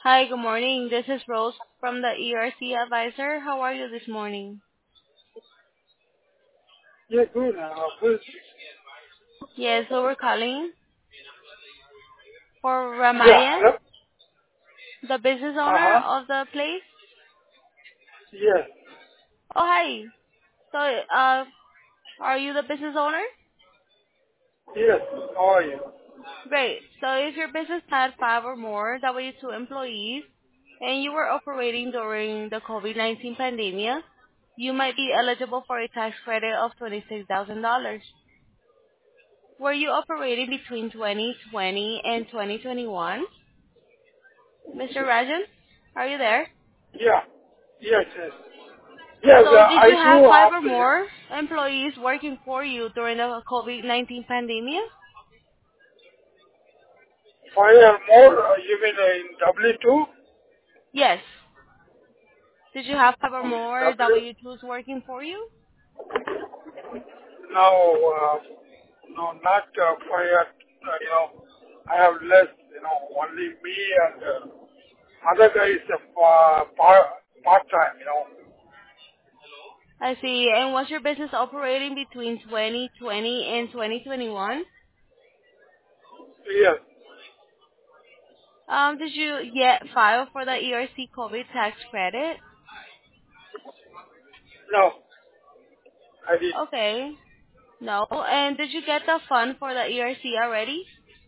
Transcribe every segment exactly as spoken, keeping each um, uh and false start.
Hi, good morning. This is Rose from the E R C Advisor. How are you this morning? Yeah, good. Uh, good. Yes, so we're calling for Yeah, Ramayan, hello? the business owner Uh-huh. of the place. Yes. Oh, hi. So, uh, are you the business owner? Yes. How are you? Great. So if your business had five or more W two employees and you were operating during the COVID nineteen pandemic, you might be eligible for a tax credit of twenty-six thousand dollars. Were you operating between twenty twenty and twenty twenty-one? mister Rajan, are you there? Yeah. Yes, yes. Yes, uh, So did I you have do five have or the more employees working for you during the COVID nineteen pandemic? fire more, uh, you mean uh, in W two? Yes. Did you have five or more W? W twos working for you? No, uh, no, not uh, fire. Uh, you know, I have less, you know, only me and uh, other guys uh, part, part-time, you know. I see. And was your business operating between twenty twenty and twenty twenty-one? Yes. Um, did you yet file for the E R C COVID tax credit? No, I did. Okay. No. And did you get the fund for the E R C already?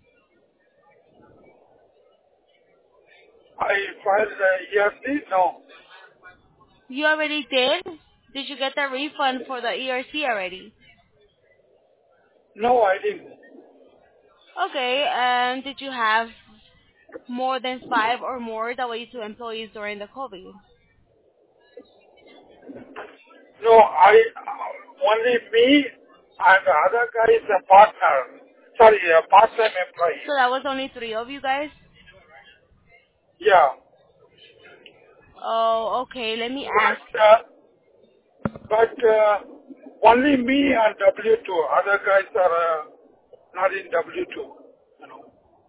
I filed the E R C? No. You already did? Did you get the refund for the E R C already? No, I didn't. Okay. And did you have more than five or more W two employees during the COVID? No, I uh, only me and the other guy is a partner. Sorry, a part-time employee. So that was only three of you guys? Yeah, Oh, okay. Let me ask. but uh, but uh, only me and W two. Other guys are uh, not in W two. You know.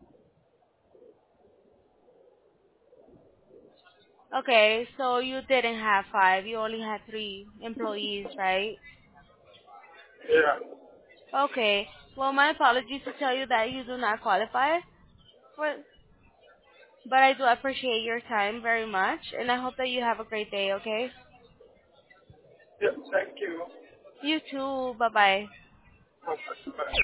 Okay, so you didn't have five. You only had three employees, right? Yeah. Okay. Well, my apologies to tell you that you do not qualify for, but I do appreciate your time very much, and I hope that you have a great day, okay? Yeah. Thank you. You too. Bye-bye. Bye.